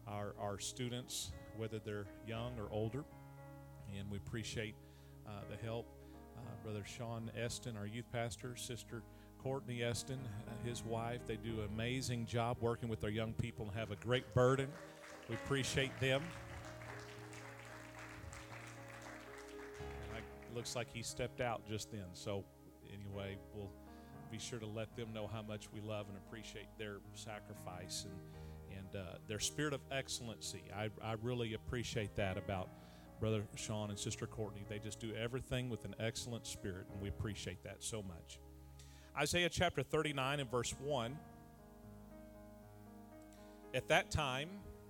our students, whether they're young or older, and we appreciate the help. Brother Sean Eston, our youth pastor, Sister Courtney Eston, his wife, they do an amazing job working with our young people and have a great burden. We appreciate them. It looks like he stepped out just then, so anyway, we'll be sure to let them know how much we love and appreciate their sacrifice and their spirit of excellency. I really appreciate that about Brother Sean and Sister Courtney. They just do everything with an excellent spirit, and we appreciate that so much. Isaiah chapter 39 and verse 1. At that time,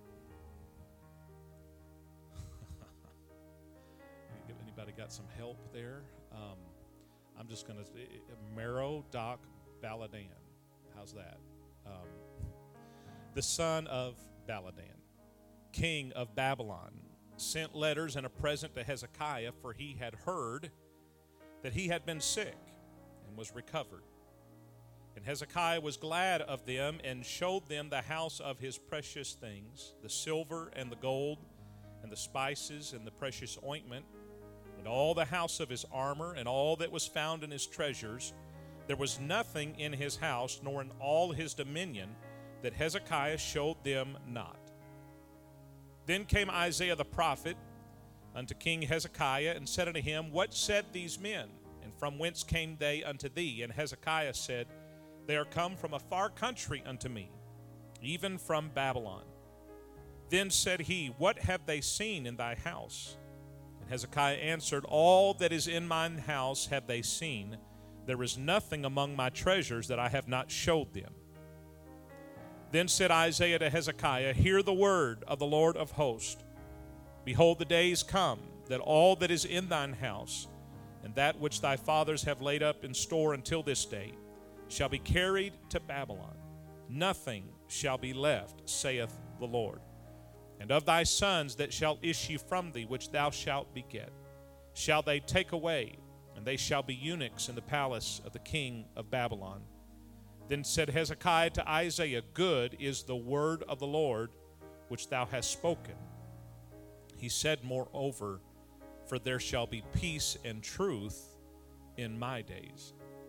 anybody got some help there? I'm just going to, Merodach Baladan. How's that? The son of Baladan, king of Babylon, sent letters and a present to Hezekiah, for he had heard that he had been sick and was recovered. And Hezekiah was glad of them and showed them the house of his precious things, the silver and the gold and the spices and the precious ointment, and all the house of his armor and all that was found in his treasures. There was nothing in his house nor in all his dominion that Hezekiah showed them not. Then came Isaiah the prophet unto King Hezekiah, and said unto him, What said these men? And from whence came they unto thee? And Hezekiah said, They are come from a far country unto me, even from Babylon. Then said he, What have they seen in thy house? And Hezekiah answered, All that is in mine house have they seen. There is nothing among my treasures that I have not showed them. Then said Isaiah to Hezekiah, Hear the word of the Lord of hosts. Behold, the days come, that all that is in thine house, and that which thy fathers have laid up in store until this day, shall be carried to Babylon. Nothing shall be left, saith the Lord. And of thy sons that shall issue from thee, which thou shalt beget, shall they take away, and they shall be eunuchs in the palace of the king of Babylon. Then said Hezekiah to Isaiah, Good is the word of the Lord which thou hast spoken. He said, Moreover, for there shall be peace and truth in my days.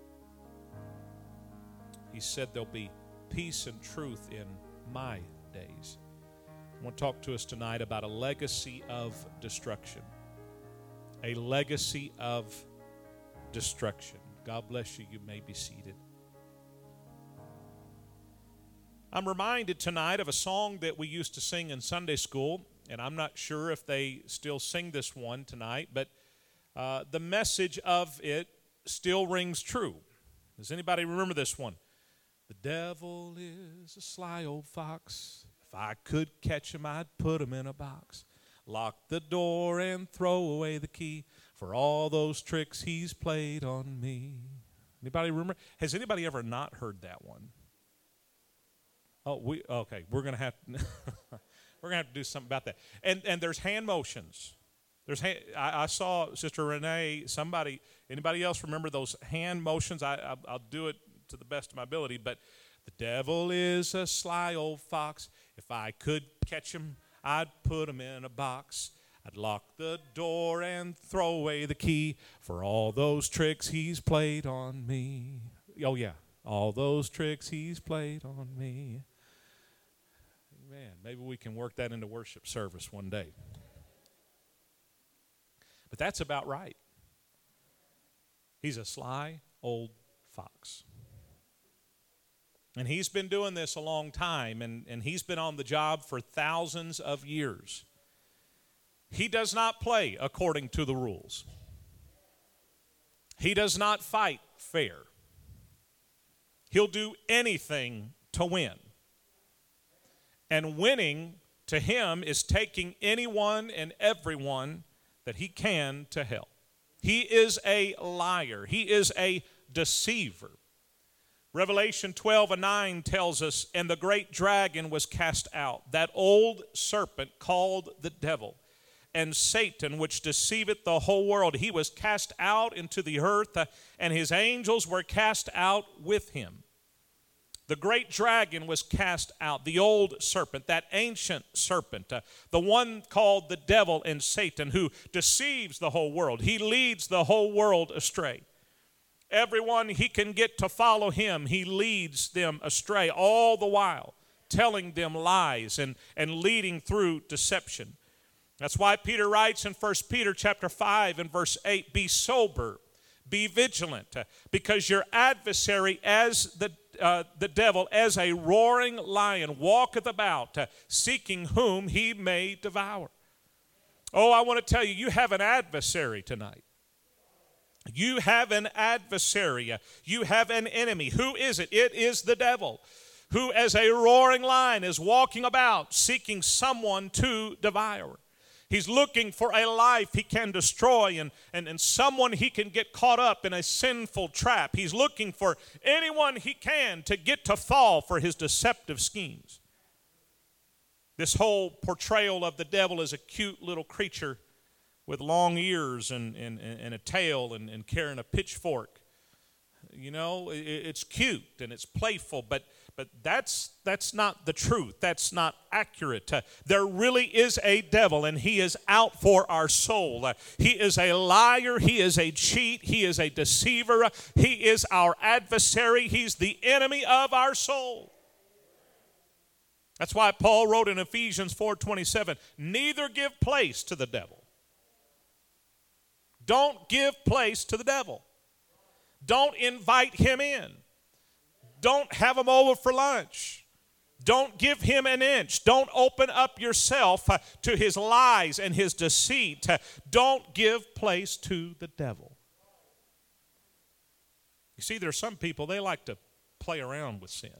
He said there'll be peace and truth in my days. I want to talk to us tonight about a legacy of destruction. A legacy of destruction. God bless you. You may be seated. I'm reminded tonight of a song that we used to sing in Sunday school, and I'm not sure if they still sing this one tonight, but the message of it still rings true. Does anybody remember this one? The devil is a sly old fox. If I could catch him, I'd put him in a box. Lock the door and throw away the key for all those tricks he's played on me. Anybody remember? Has anybody ever not heard that one? Oh, we're gonna have to do something about that. And there's hand motions. I saw Sister Renee. Anybody else remember those hand motions? I'll do it to the best of my ability. But the devil is a sly old fox. If I could catch him, I'd put him in a box. I'd lock the door and throw away the key for all those tricks he's played on me. Oh yeah, all those tricks he's played on me. Man, maybe we can work that into worship service one day. But that's about right. He's a sly old fox. And he's been doing this a long time, and he's been on the job for thousands of years. He does not play according to the rules. He does not fight fair. He'll do anything to win. And winning to him is taking anyone and everyone that he can to hell. He is a liar. He is a deceiver. Revelation 12:9 tells us, And the great dragon was cast out, that old serpent called the devil, and Satan, which deceiveth the whole world. He was cast out into the earth, and his angels were cast out with him. The great dragon was cast out, the old serpent, that ancient serpent, the one called the devil and Satan, who deceives the whole world. He leads the whole world astray. Everyone he can get to follow him, he leads them astray, all the while telling them lies and leading through deception. That's why Peter writes in 1 Peter chapter 5 and verse 8, be sober, be vigilant, because your adversary as the devil, as a roaring lion, walketh about, seeking whom he may devour. Oh, I want to tell you, you have an adversary tonight. You have an adversary. You have an enemy. Who is it? It is the devil, who as a roaring lion is walking about, seeking someone to devour. He's looking for a life he can destroy and someone he can get caught up in a sinful trap. He's looking for anyone he can to get to fall for his deceptive schemes. This whole portrayal of the devil as a cute little creature with long ears and a tail and carrying a pitchfork. You know, it's cute and it's playful, but that's not the truth. That's not accurate. There really is a devil, and he is out for our soul. He is a liar. He is a cheat. He is a deceiver. He is our adversary. He's the enemy of our soul. That's why Paul wrote in Ephesians 4:27, neither give place to the devil. Don't give place to the devil. Don't invite him in. Don't have him over for lunch. Don't give him an inch. Don't open up yourself to his lies and his deceit. Don't give place to the devil. You see, there are some people, they like to play around with sin.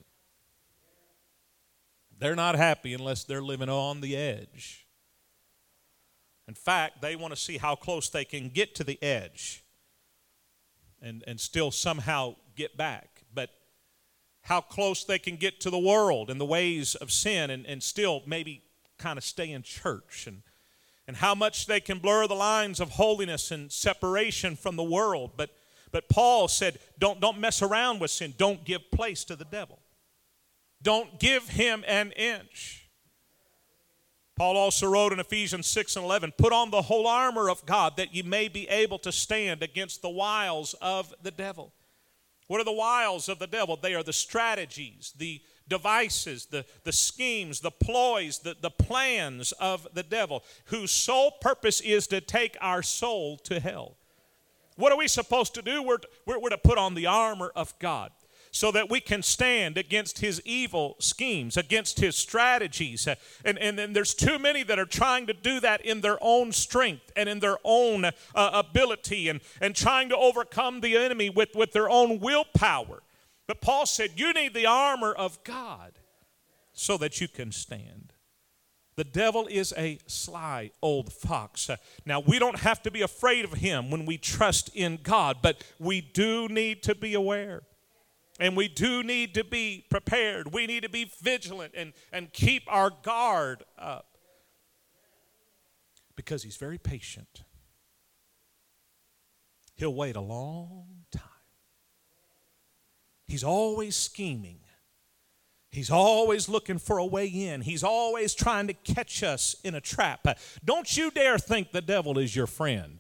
They're not happy unless they're living on the edge. In fact, they want to see how close they can get to the edge and still somehow get back. But how close they can get to the world and the ways of sin and still maybe kind of stay in church. And how much they can blur the lines of holiness and separation from the world. But Paul said, don't mess around with sin. Don't give place to the devil. Don't give him an inch. Paul also wrote in Ephesians 6:11, put on the whole armor of God that ye may be able to stand against the wiles of the devil. What are the wiles of the devil? They are the strategies, the devices, the schemes, the ploys, the plans of the devil, whose sole purpose is to take our soul to hell. What are we supposed to do? We're to put on the armor of God, so that we can stand against his evil schemes, against his strategies. And there's too many that are trying to do that in their own strength and in their own ability and trying to overcome the enemy with their own willpower. But Paul said, you need the armor of God so that you can stand. The devil is a sly old fox. Now, we don't have to be afraid of him when we trust in God, but we do need to be aware. And we do need to be prepared. We need to be vigilant and keep our guard up. Because he's very patient. He'll wait a long time. He's always scheming. He's always looking for a way in. He's always trying to catch us in a trap. Don't you dare think the devil is your friend.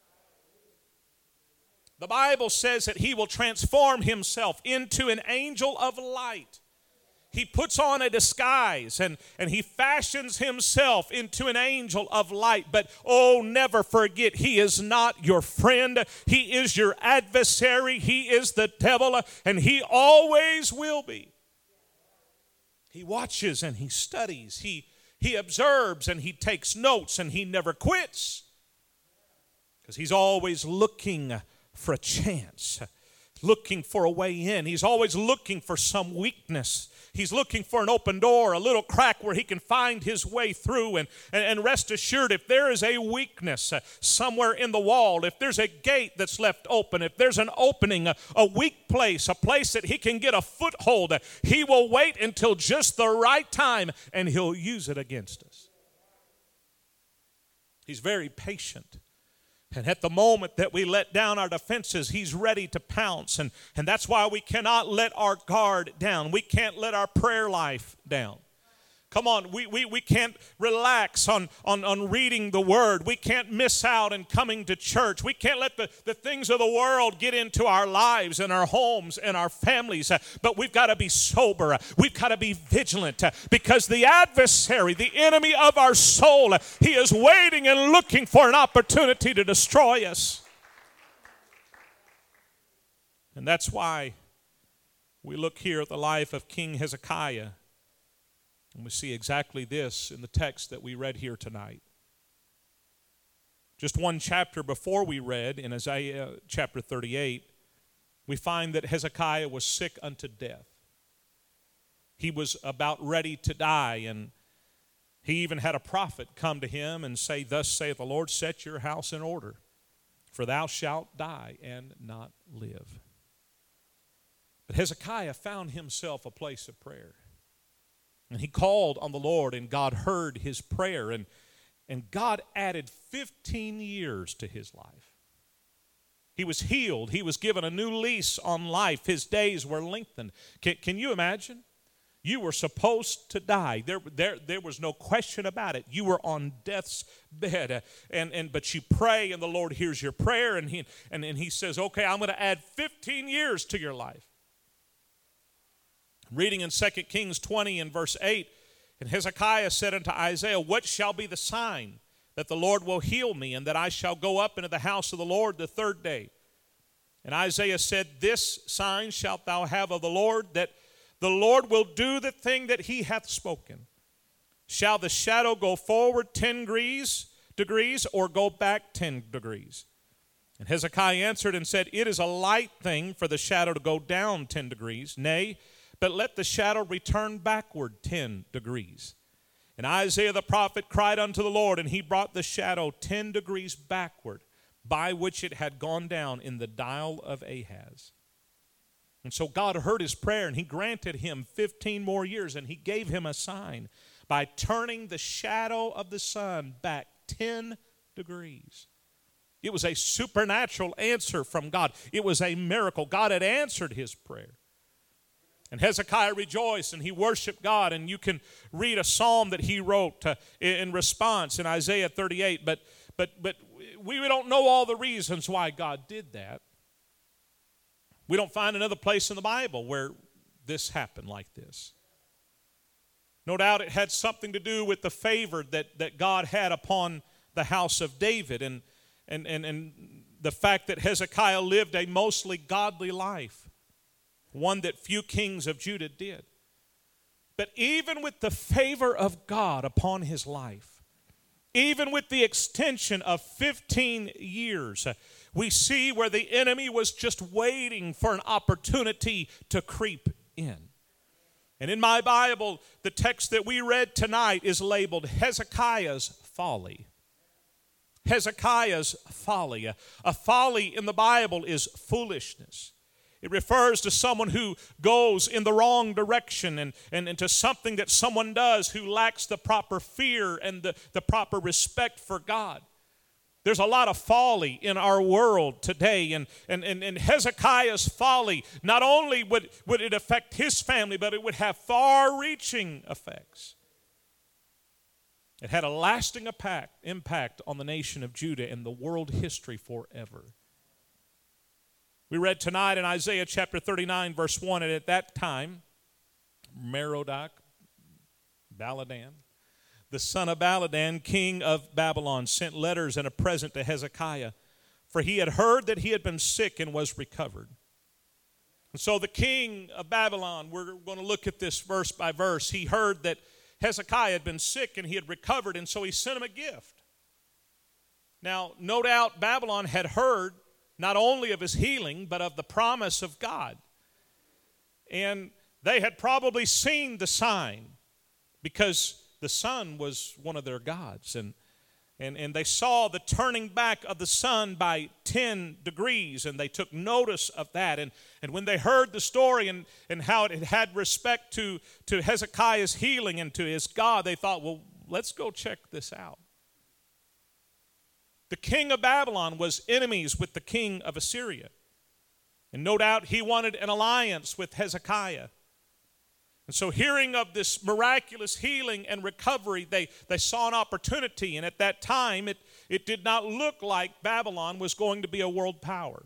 The Bible says that he will transform himself into an angel of light. He puts on a disguise and he fashions himself into an angel of light. But oh, never forget, he is not your friend. He is your adversary. He is the devil, and he always will be. He watches and he studies. He observes and he takes notes, and he never quits. Because he's always looking for a chance, looking for a way in. He's always looking for some weakness. He's looking for an open door, a little crack where he can find his way through. And rest assured, if there is a weakness somewhere in the wall, if there's a gate that's left open, if there's an opening, a weak place, a place that he can get a foothold, he will wait until just the right time, and he'll use it against us. He's very patient. And at the moment that we let down our defenses, he's ready to pounce. And that's why we cannot let our guard down. We can't let our prayer life down. Come on, we can't relax on reading the Word. We can't miss out in coming to church. We can't let the things of the world get into our lives and our homes and our families. But we've got to be sober. We've got to be vigilant because the adversary, the enemy of our soul, he is waiting and looking for an opportunity to destroy us. And that's why we look here at the life of King Hezekiah. And we see exactly this in the text that we read here tonight. Just one chapter before we read, in Isaiah chapter 38, we find that Hezekiah was sick unto death. He was about ready to die, and he even had a prophet come to him and say, "Thus saith the Lord, set your house in order, for thou shalt die and not live." But Hezekiah found himself a place of prayer. And he called on the Lord, and God heard his prayer, and God added 15 years to his life. He was healed. He was given a new lease on life. His days were lengthened. Can you imagine? You were supposed to die. There was no question about it. You were on death's bed, but you pray, and the Lord hears your prayer, and he says, "Okay, I'm going to add 15 years to your life." Reading in 2 Kings 20 and verse 8, and Hezekiah said unto Isaiah, "What shall be the sign that the Lord will heal me, and that I shall go up into the house of the Lord the third day?" And Isaiah said, "This sign shalt thou have of the Lord, that the Lord will do the thing that he hath spoken. Shall the shadow go forward 10 degrees, or go back 10 degrees? And Hezekiah answered and said, "It is a light thing for the shadow to go down 10 degrees. Nay, but let the shadow return backward 10 degrees. And Isaiah the prophet cried unto the Lord, and he brought the shadow 10 degrees backward, by which it had gone down in the dial of Ahaz." And so God heard his prayer, and he granted him 15 more years, and he gave him a sign by turning the shadow of the sun back 10 degrees. It was a supernatural answer from God. It was a miracle. God had answered his prayer. And Hezekiah rejoiced, and he worshiped God. And you can read a psalm that he wrote in response in Isaiah 38. But we don't know all the reasons why God did that. We don't find another place in the Bible where this happened like this. No doubt it had something to do with the favor that God had upon the house of David, and the fact that Hezekiah lived a mostly godly life, one that few kings of Judah did. But even with the favor of God upon his life, even with the extension of 15 years, we see where the enemy was just waiting for an opportunity to creep in. And in my Bible, the text that we read tonight is labeled Hezekiah's Folly. Hezekiah's folly. A folly in the Bible is foolishness. It refers to someone who goes in the wrong direction and to something that someone does who lacks the proper fear and the proper respect for God. There's a lot of folly in our world today, and Hezekiah's folly, not only would it affect his family, but it would have far-reaching effects. It had a lasting impact on the nation of Judah and the world history forever. We read tonight in Isaiah chapter 39, verse 1, and at that time, Merodach-Baladan, the son of Baladan, king of Babylon, sent letters and a present to Hezekiah, for he had heard that he had been sick and was recovered. And so the king of Babylon, we're going to look at this verse by verse, he heard that Hezekiah had been sick and he had recovered, and so he sent him a gift. Now, no doubt Babylon had heard not only of his healing, but of the promise of God. And they had probably seen the sign, because the sun was one of their gods. And they saw the turning back of the sun by 10 degrees, and they took notice of that. And when they heard the story and how it had respect to Hezekiah's healing and to his God, they thought, well, let's go check this out. The king of Babylon was enemies with the king of Assyria. And no doubt he wanted an alliance with Hezekiah. And so hearing of this miraculous healing and recovery, they saw an opportunity. And at that time, it did not look like Babylon was going to be a world power.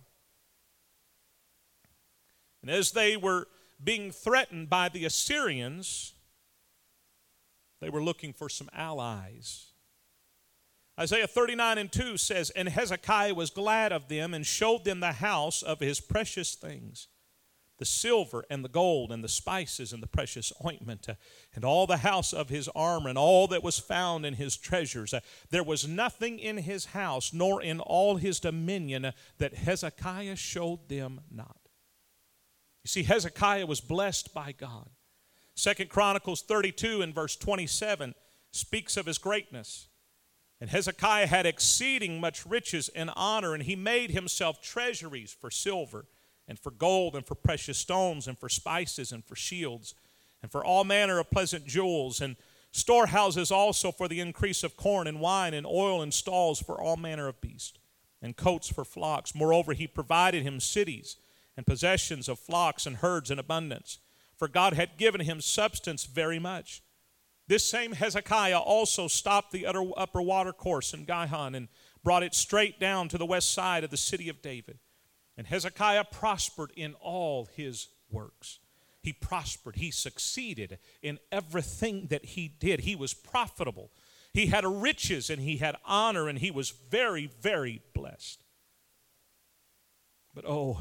And as they were being threatened by the Assyrians, they were looking for some allies. Isaiah 39:2 says, "And Hezekiah was glad of them and showed them the house of his precious things, the silver and the gold and the spices and the precious ointment, and all the house of his armor and all that was found in his treasures. There was nothing in his house nor in all his dominion that Hezekiah showed them not." You see, Hezekiah was blessed by God. 2 Chronicles 32 and verse 27 speaks of his greatness. "And Hezekiah had exceeding much riches and honor, and he made himself treasuries for silver and for gold and for precious stones and for spices and for shields and for all manner of pleasant jewels, and storehouses also for the increase of corn and wine and oil, and stalls for all manner of beasts and coats for flocks. Moreover, he provided him cities and possessions of flocks and herds in abundance, for God had given him substance very much. This same Hezekiah also stopped the upper watercourse in Gihon and brought it straight down to the west side of the city of David. And Hezekiah prospered in all his works." He prospered. He succeeded in everything that he did. He was profitable. He had riches and he had honor, and he was very, very blessed. But oh,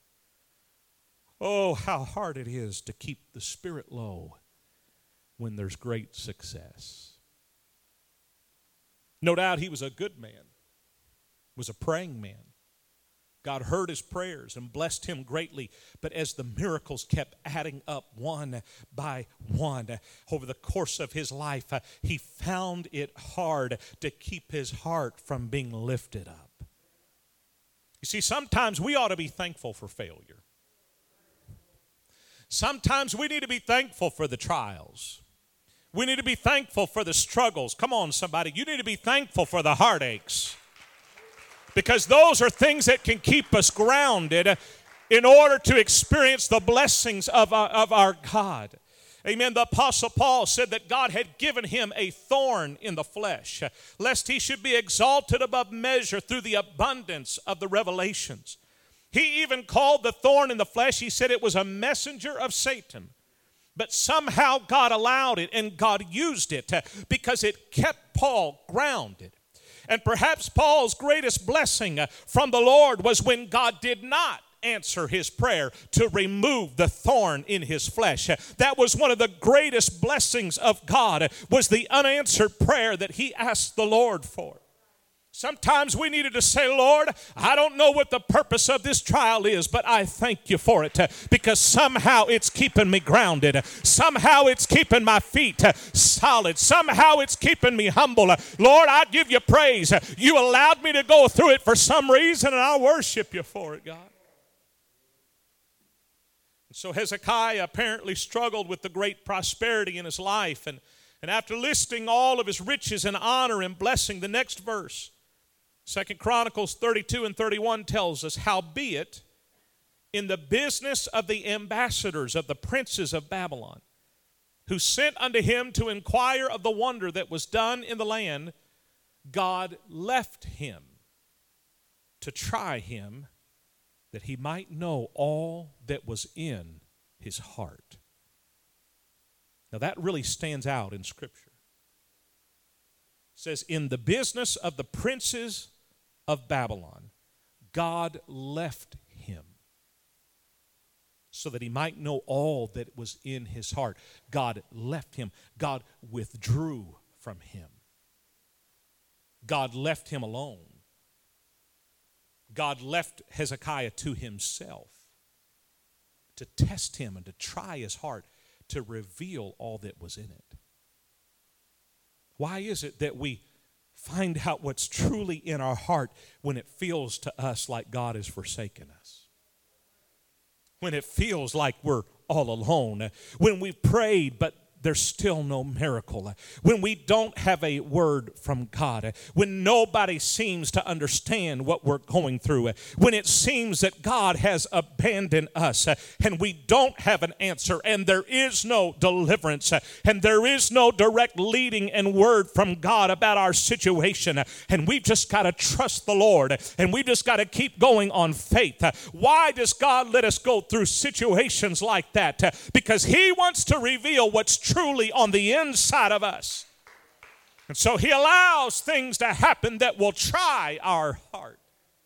how hard it is to keep the spirit low when there's great success. No doubt he was a good man, was a praying man. God heard his prayers and blessed him greatly. But as the miracles kept adding up one by one over the course of his life, he found it hard to keep his heart from being lifted up. You see, sometimes we ought to be thankful for failure. Sometimes we need to be thankful for the trials. We need to be thankful for the struggles. Come on, somebody. You need to be thankful for the heartaches, because those are things that can keep us grounded in order to experience the blessings of our God. Amen. The Apostle Paul said that God had given him a thorn in the flesh, lest he should be exalted above measure through the abundance of the revelations. He even called the thorn in the flesh, he said it was a messenger of Satan. But somehow God allowed it and God used it because it kept Paul grounded. And perhaps Paul's greatest blessing from the Lord was when God did not answer his prayer to remove the thorn in his flesh. That was one of the greatest blessings of God, was the unanswered prayer that he asked the Lord for. Sometimes we needed to say, "Lord, I don't know what the purpose of this trial is, but I thank you for it because somehow it's keeping me grounded. Somehow it's keeping my feet solid. Somehow it's keeping me humble. Lord, I give you praise. You allowed me to go through it for some reason, and I worship you for it, God." So Hezekiah apparently struggled with the great prosperity in his life. And after listing all of his riches and honor and blessing, the next verse, 2 Chronicles 32 and 31 tells us, "Howbeit, in the business of the ambassadors of the princes of Babylon, who sent unto him to inquire of the wonder that was done in the land, God left him to try him, that he might know all that was in his heart." Now that really stands out in Scripture. It says, in the business of the princes of Babylon, God left him so that he might know all that was in his heart. God left him. God withdrew from him. God left him alone. God left Hezekiah to himself to test him and to try his heart, to reveal all that was in it. Why is it that we find out what's truly in our heart when it feels to us like God has forsaken us? When it feels like we're all alone? When we've prayed, but there's still no miracle. When we don't have a word from God, when nobody seems to understand what we're going through, when it seems that God has abandoned us and we don't have an answer and there is no deliverance and there is no direct leading and word from God about our situation, and we've just got to trust the Lord and we've just got to keep going on faith. Why does God let us go through situations like that? Because He wants to reveal what's truly on the inside of us. And so He allows things to happen that will try our heart.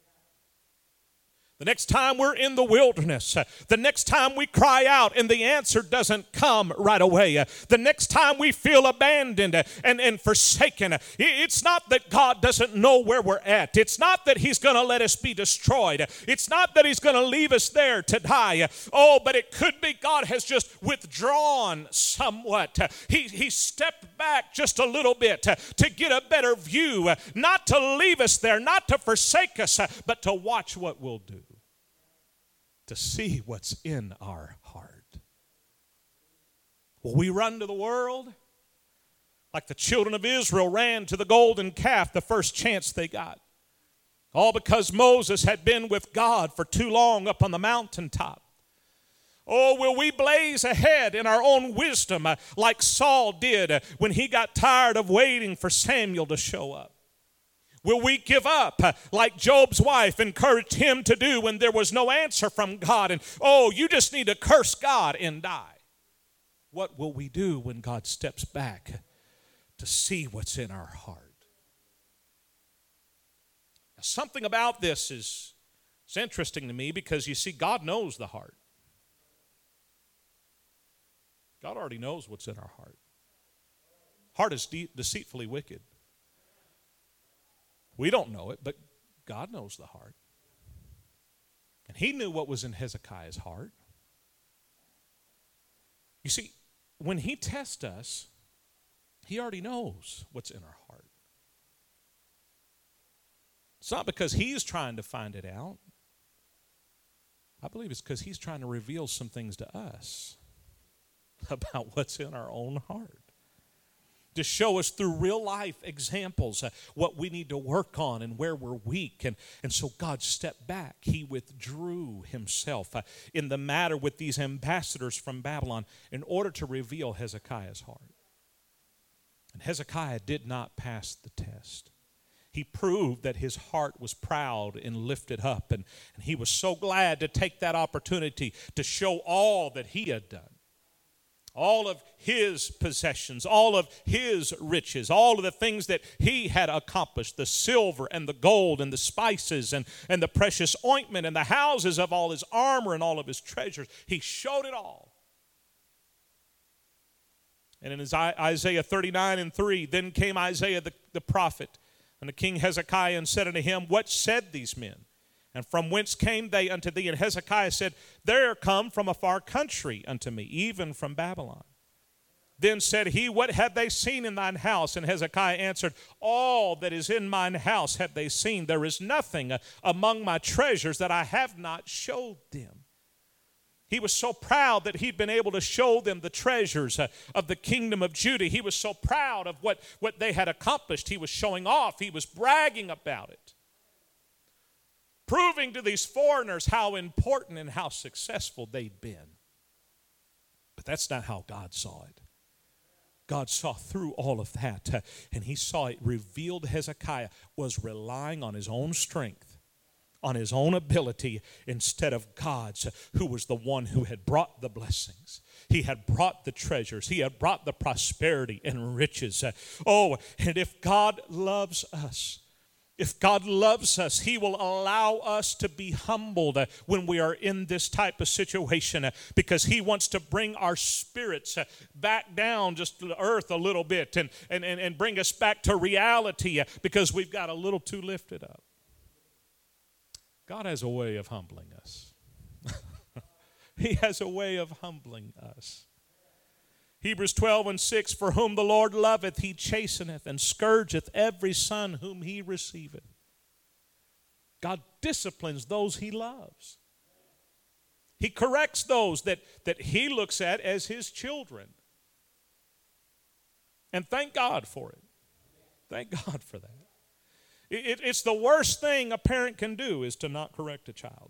The next time we're in the wilderness, the next time we cry out and the answer doesn't come right away, the next time we feel abandoned and forsaken, it's not that God doesn't know where we're at. It's not that He's going to let us be destroyed. It's not that He's going to leave us there to die. Oh, but it could be God has just withdrawn somewhat. He stepped back just a little bit to get a better view, not to leave us there, not to forsake us, but to watch what we'll do. To see what's in our heart. Will we run to the world like the children of Israel ran to the golden calf the first chance they got? All because Moses had been with God for too long up on the mountaintop. Oh, will we blaze ahead in our own wisdom like Saul did when he got tired of waiting for Samuel to show up? Will we give up like Job's wife encouraged him to do when there was no answer from God? And, oh, you just need to curse God and die. What will we do when God steps back to see what's in our heart? Now, something about this is interesting to me because, you see, God knows the heart. God already knows what's in our heart. Heart is deceitfully wicked. We don't know it, but God knows the heart. And He knew what was in Hezekiah's heart. You see, when He tests us, He already knows what's in our heart. It's not because He's trying to find it out. I believe it's because He's trying to reveal some things to us about what's in our own heart. To show us through real life examples what we need to work on and where we're weak. And so God stepped back. He withdrew Himself in the matter with these ambassadors from Babylon in order to reveal Hezekiah's heart. And Hezekiah did not pass the test. He proved that his heart was proud and lifted up. And he was so glad to take that opportunity to show all that he had done. All of his possessions, all of his riches, all of the things that he had accomplished, the silver and the gold and the spices and the precious ointment and the houses of all his armor and all of his treasures. He showed it all. And in Isaiah 39:3, then came Isaiah the prophet unto King Hezekiah and said unto him, what said these men? And from whence came they unto thee? And Hezekiah said, they are come from a far country unto me, even from Babylon. Then said he, what have they seen in thine house? And Hezekiah answered, all that is in mine house have they seen. There is nothing among my treasures that I have not showed them. He was so proud that he'd been able to show them the treasures of the kingdom of Judah. He was so proud of what they had accomplished. He was showing off. He was bragging about it. Proving to these foreigners how important and how successful they'd been. But that's not how God saw it. God saw through all of that, and He saw it revealed Hezekiah was relying on his own strength, on his own ability, instead of God's, who was the one who had brought the blessings. He had brought the treasures. He had brought the prosperity and riches. Oh, and if God loves us, He will allow us to be humbled when we are in this type of situation, because He wants to bring our spirits back down just to the earth a little bit and bring us back to reality, because we've got a little too lifted up. God has a way of humbling us. He has a way of humbling us. Hebrews 12:6, for whom the Lord loveth, He chasteneth and scourgeth every son whom He receiveth. God disciplines those He loves. He corrects those that He looks at as His children. And thank God for it. Thank God for that. It's the worst thing a parent can do is to not correct a child.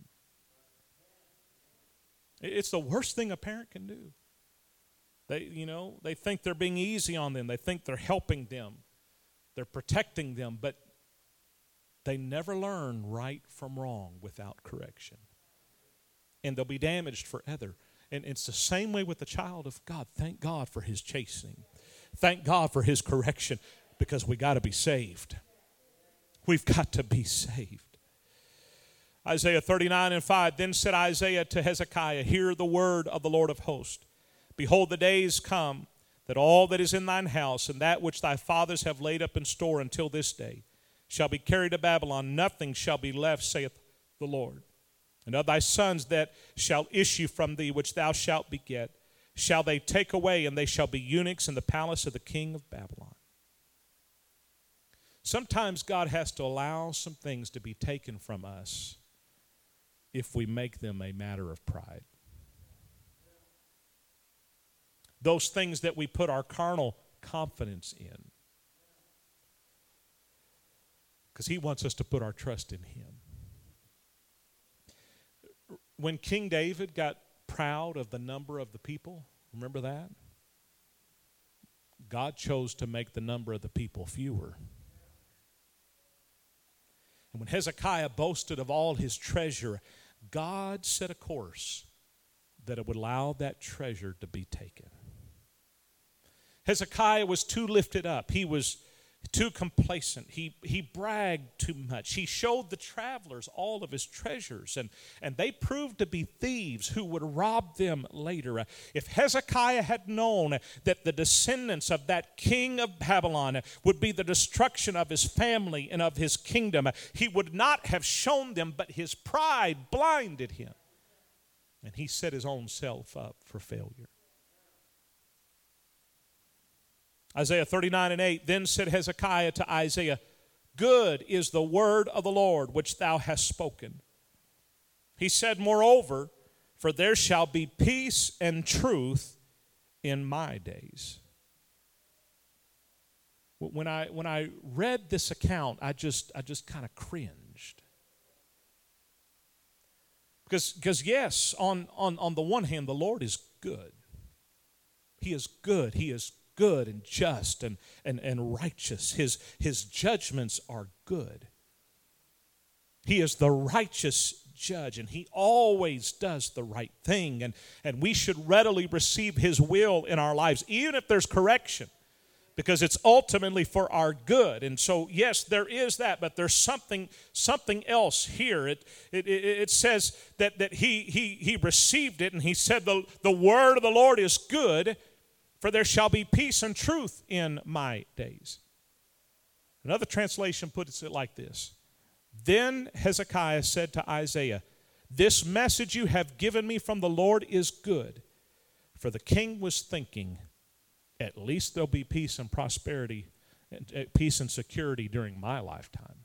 It's the worst thing a parent can do. They think they're being easy on them. They think they're helping them. They're protecting them, but they never learn right from wrong without correction. And they'll be damaged forever. And it's the same way with the child of God. Thank God for His chastening. Thank God for His correction, because we got to be saved. We've got to be saved. Isaiah 39:5, then said Isaiah to Hezekiah, hear the word of the Lord of hosts. Behold, the days come that all that is in thine house and that which thy fathers have laid up in store until this day shall be carried to Babylon. Nothing shall be left, saith the Lord. And of thy sons that shall issue from thee, which thou shalt beget, shall they take away, and they shall be eunuchs in the palace of the king of Babylon. Sometimes God has to allow some things to be taken from us if we make them a matter of pride. Those things that we put our carnal confidence in. Because He wants us to put our trust in Him. When King David got proud of the number of the people, remember that? God chose to make the number of the people fewer. And when Hezekiah boasted of all his treasure, God set a course that it would allow that treasure to be taken. Hezekiah was too lifted up. He was too complacent. He bragged too much. He showed the travelers all of his treasures, and they proved to be thieves who would rob them later. If Hezekiah had known that the descendants of that king of Babylon would be the destruction of his family and of his kingdom, he would not have shown them, but his pride blinded him, and he set his own self up for failure. Isaiah 39:8, then said Hezekiah to Isaiah, good is the word of the Lord which thou hast spoken. He said, moreover, for there shall be peace and truth in my days. When I read this account, I just kind of cringed. Because yes, on the one hand, the Lord is good. He is good. He is good and just and righteous. His judgments are good. He is the righteous judge, and He always does the right thing. And we should readily receive His will in our lives, even if there's correction, because it's ultimately for our good. And so, yes, there is that, but there's something else here. It says that he received it, and he said, the word of the Lord is good, for there shall be peace and truth in my days. Another translation puts it like this. Then Hezekiah said to Isaiah, this message you have given me from the Lord is good. For the king was thinking, at least there'll be peace and prosperity, peace and security during my lifetime.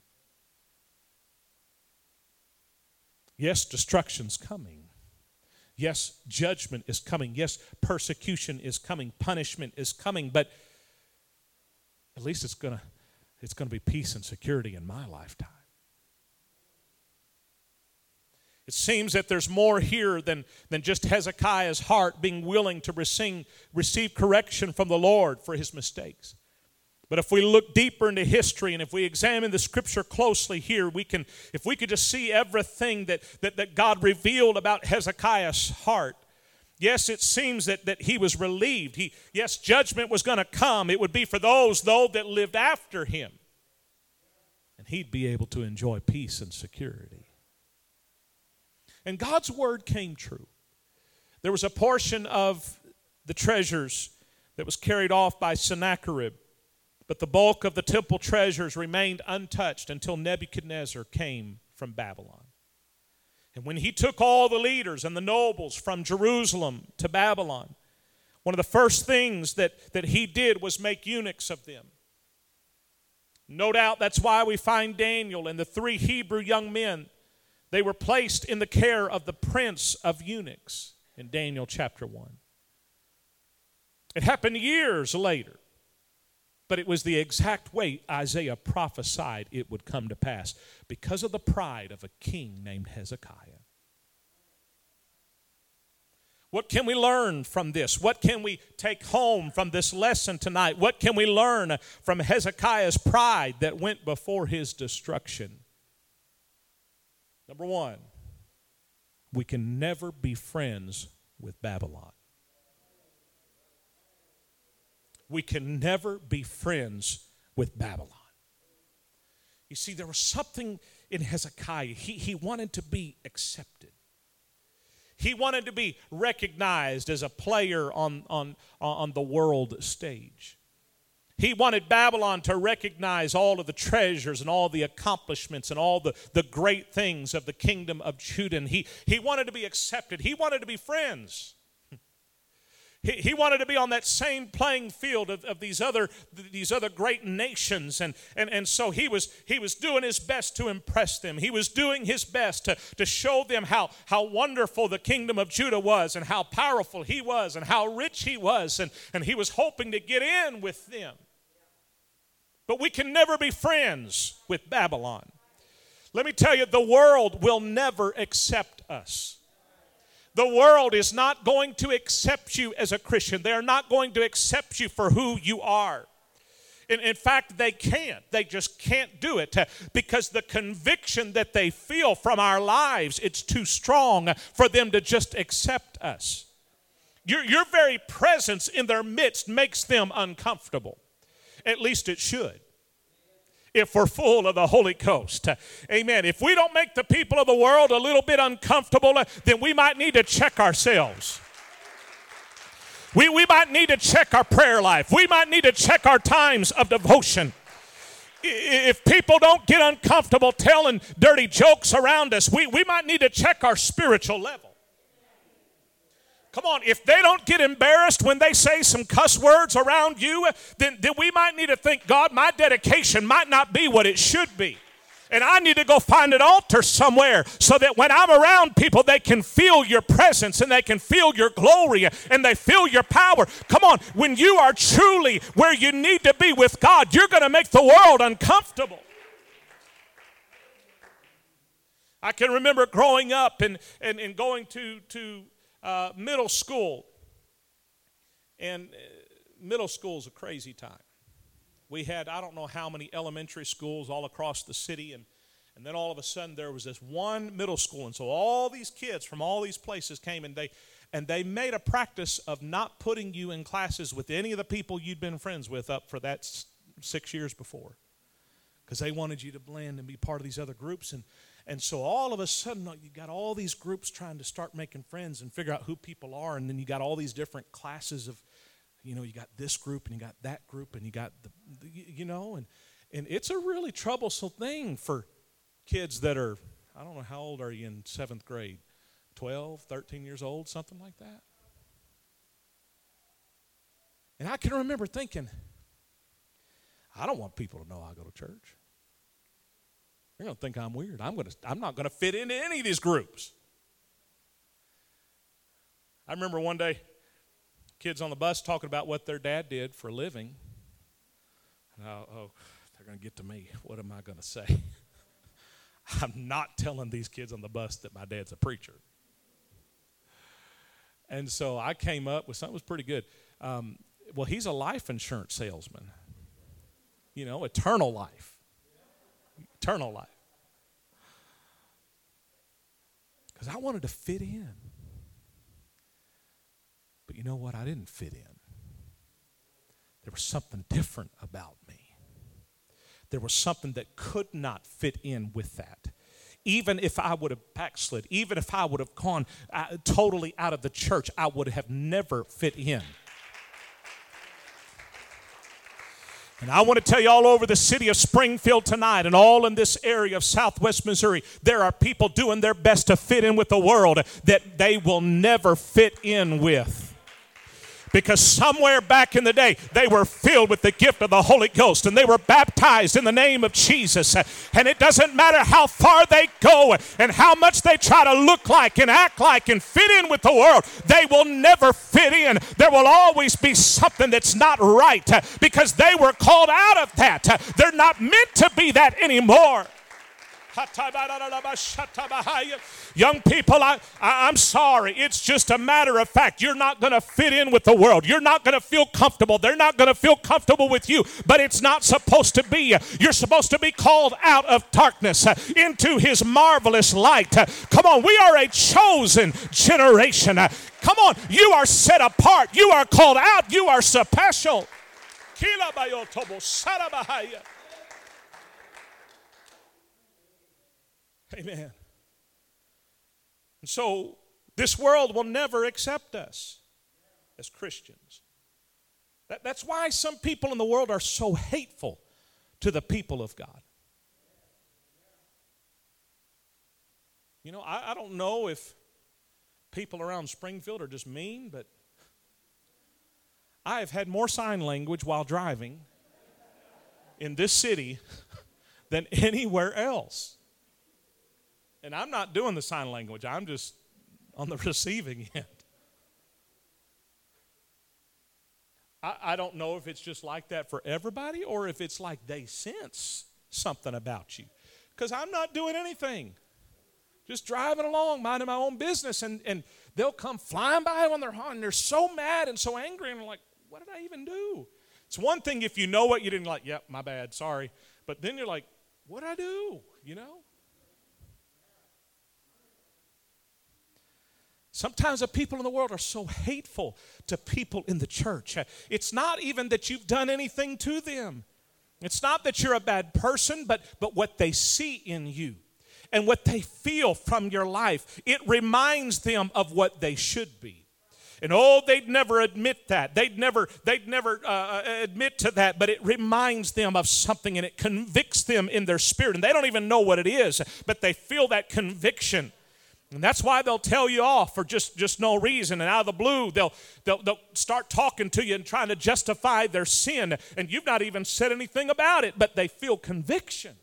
Yes, destruction's coming. Yes, judgment is coming. Yes, persecution is coming. Punishment is coming. But at least it's going to be peace and security in my lifetime. It seems that there's more here than just Hezekiah's heart being willing to receive correction from the Lord for his mistakes. But if we look deeper into history and if we examine the Scripture closely here, if we could just see everything that God revealed about Hezekiah's heart. Yes, it seems that he was relieved. Yes, judgment was going to come. It would be for those, though, that lived after him. And he'd be able to enjoy peace and security. And God's word came true. There was a portion of the treasures that was carried off by Sennacherib, but the bulk of the temple treasures remained untouched until Nebuchadnezzar came from Babylon. And when he took all the leaders and the nobles from Jerusalem to Babylon, one of the first things that he did was make eunuchs of them. No doubt that's why we find Daniel and the 3 Hebrew young men. They were placed in the care of the prince of eunuchs in Daniel chapter 1. It happened years later. but it was the exact way Isaiah prophesied it would come to pass because of the pride of a king named Hezekiah. What can we learn from this? What can we take home from this lesson tonight? What can we learn from Hezekiah's pride that went before his destruction? Number one, we can never be friends with Babylon. We can never be friends with Babylon. You see, there was something in Hezekiah. He wanted to be accepted. He wanted to be recognized as a player on the world stage. He wanted Babylon to recognize all of the treasures and all the accomplishments and all the great things of the kingdom of Judah. And he wanted to be accepted. He wanted to be friends. He wanted to be on that same playing field of these other great nations, and so he was doing his best to impress them. He was doing his best to show them how wonderful the kingdom of Judah was, and how powerful he was, and how rich he was, and he was hoping to get in with them. But we can never be friends with Babylon. Let me tell you, the world will never accept us. The world is not going to accept you as a Christian. They're not going to accept you for who you are. In fact, they can't. They just can't do it because the conviction that they feel from our lives, it's too strong for them to just accept us. Your very presence in their midst makes them uncomfortable. At least it should, if we're full of the Holy Ghost. Amen. If we don't make the people of the world a little bit uncomfortable, then we might need to check ourselves. We might need to check our prayer life. We might need to check our times of devotion. If people don't get uncomfortable telling dirty jokes around us, we might need to check our spiritual level. Come on, if they don't get embarrassed when they say some cuss words around you, then we might need to think, God, my dedication might not be what it should be. And I need to go find an altar somewhere so that when I'm around people, they can feel your presence and they can feel your glory and they feel your power. Come on, when you are truly where you need to be with God, you're going to make the world uncomfortable. I can remember growing up and going to middle school, and middle school is a crazy time. We had, I don't know how many elementary schools all across the city, and then all of a sudden there was this one middle school, and so all these kids from all these places came, and they made a practice of not putting you in classes with any of the people you'd been friends with up for that 6 years before, because they wanted you to blend and be part of these other groups. And so all of a sudden, you got all these groups trying to start making friends and figure out who people are. And then you got all these different classes of, you got this group and you got that group and you got and it's a really troublesome thing for kids that are, I don't know, how old are you in 7th grade? 12, 13 years old, something like that. And I can remember thinking, I don't want people to know I go to church. They're going to think I'm weird. I'm not going to fit into any of these groups. I remember one day, kids on the bus talking about what their dad did for a living. And they're going to get to me. What am I going to say? I'm not telling these kids on the bus that my dad's a preacher. And so I came up with something that was pretty good. Well, he's a life insurance salesman. Eternal life. Eternal life. Because I wanted to fit in. But you know what? I didn't fit in. There was something different about me. There was something that could not fit in with that. Even if I would have backslid, even if I would have gone totally out of the church, I would have never fit in. And I want to tell you, all over the city of Springfield tonight and all in this area of Southwest Missouri, there are people doing their best to fit in with the world that they will never fit in with. Because somewhere back in the day, they were filled with the gift of the Holy Ghost and they were baptized in the name of Jesus. And it doesn't matter how far they go and how much they try to look like and act like and fit in with the world, they will never fit in. There will always be something that's not right because they were called out of that. They're not meant to be that anymore. Young people, I'm sorry. It's just a matter of fact. You're not going to fit in with the world. You're not going to feel comfortable. They're not going to feel comfortable with you. But it's not supposed to be. You're supposed to be called out of darkness into his marvelous light. Come on, we are a chosen generation. Come on, you are set apart. You are called out. You are special. Amen. And so this world will never accept us as Christians. That's why some people in the world are so hateful to the people of God. You know, I don't know if people around Springfield are just mean, but I have had more sign language while driving in this city than anywhere else. And I'm not doing the sign language. I'm just on the receiving end. I don't know if it's just like that for everybody or if it's like they sense something about you. Because I'm not doing anything. Just driving along, minding my own business. And they'll come flying by on their horn. And they're so mad and so angry. And I'm like, what did I even do? It's one thing if you know what you didn't like, yep, my bad, sorry. But then you're like, what did I do? You know? Sometimes the people in the world are so hateful to people in the church. It's not even that you've done anything to them. It's not that you're a bad person, but what they see in you and what they feel from your life, it reminds them of what they should be. And they'd never admit that. They'd never admit to that, but it reminds them of something and it convicts them in their spirit. And they don't even know what it is, but they feel that conviction. And that's why they'll tell you off for just no reason. And out of the blue, they'll start talking to you and trying to justify their sin. And you've not even said anything about it, but they feel conviction.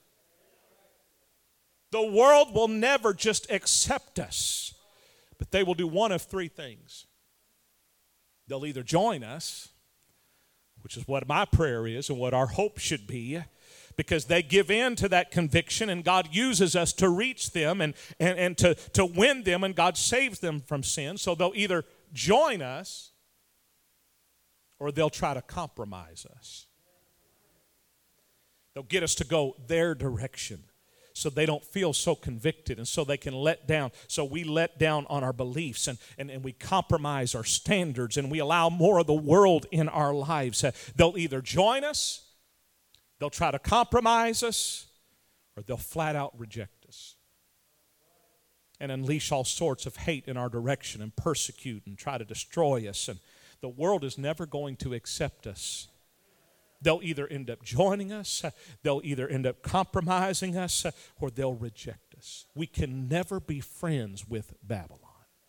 The world will never just accept us, but they will do one of three things. They'll either join us, which is what my prayer is and what our hope should be, because they give in to that conviction and God uses us to reach them and to win them, and God saves them from sin. So they'll either join us or they'll try to compromise us. They'll get us to go their direction so they don't feel so convicted and so they can let down. So we let down on our beliefs and we compromise our standards and we allow more of the world in our lives. They'll either join us, they'll try to compromise us, or they'll flat out reject us and unleash all sorts of hate in our direction and persecute and try to destroy us. And the world is never going to accept us. They'll either end up joining us, they'll either end up compromising us, or they'll reject us. We can never be friends with Babylon.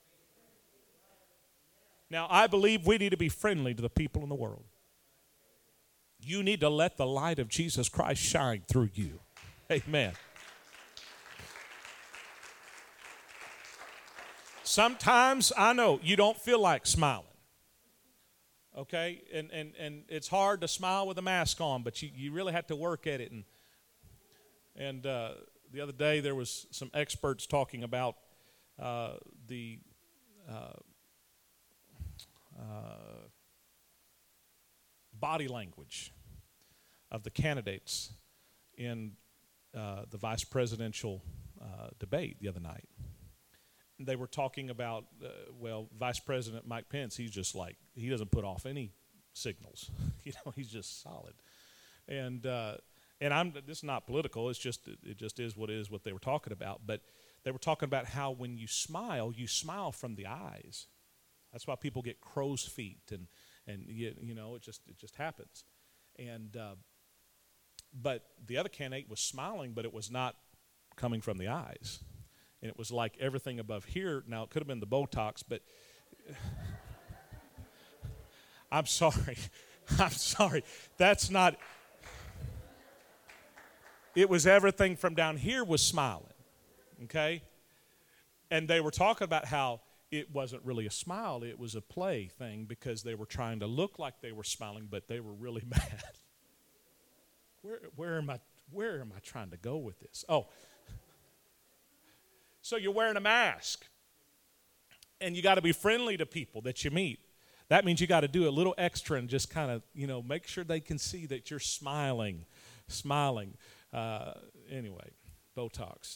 Now, I believe we need to be friendly to the people in the world. You need to let the light of Jesus Christ shine through you. Amen. Sometimes, I know, you don't feel like smiling. Okay? And it's hard to smile with a mask on, but you really have to work at it. And the other day there was some experts talking about the body language of the candidates in the vice presidential debate the other night. They were talking about, Vice President Mike Pence, he's just like, he doesn't put off any signals. He's just solid. And this is not political, it just is what they were talking about. But they were talking about how when you smile from the eyes. That's why people get crow's feet and it just happens. And but the other candidate was smiling, but it was not coming from the eyes. And it was like everything above here. Now, it could have been the Botox, but I'm sorry. I'm sorry. That's not. It was everything from down here was smiling. Okay? And they were talking about how it wasn't really a smile, it was a play thing because they were trying to look like they were smiling, but they were really mad. Where am I trying to go with this? Oh. So you're wearing a mask. And you got to be friendly to people that you meet. That means you got to do a little extra and just kind of, make sure they can see that you're smiling. Anyway, Botox.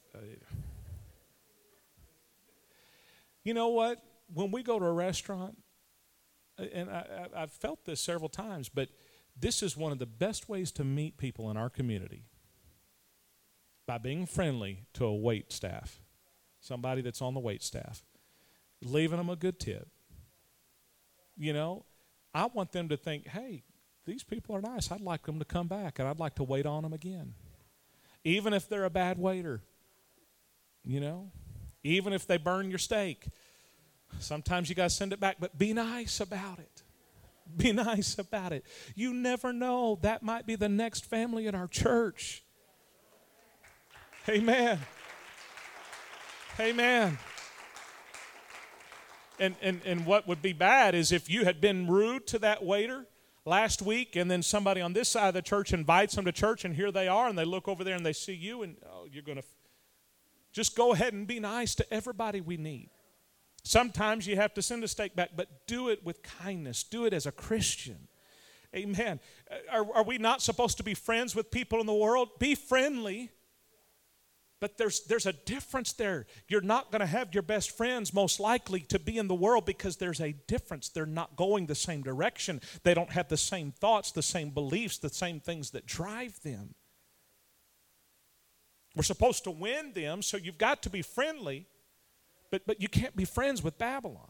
You know what? When we go to a restaurant, and I've felt this several times, but this is one of the best ways to meet people in our community, by being friendly to a wait staff, somebody that's on the wait staff, leaving them a good tip. I want them to think, hey, these people are nice. I'd like them to come back, and I'd like to wait on them again. Even if they're a bad waiter, even if they burn your steak. Sometimes you got to send it back, but be nice about it. Be nice about it. You never know. That might be the next family in our church. Amen. Amen. And what would be bad is if you had been rude to that waiter last week and then somebody on this side of the church invites them to church and here they are and they look over there and they see you and you're going to just go ahead and be nice to everybody we need. Sometimes you have to send a steak back, but do it with kindness. Do it as a Christian. Amen. Are we not supposed to be friends with people in the world? Be friendly. But there's a difference there. You're not going to have your best friends most likely to be in the world because there's a difference. They're not going the same direction. They don't have the same thoughts, the same beliefs, the same things that drive them. We're supposed to win them, so you've got to be friendly, but you can't be friends with Babylon.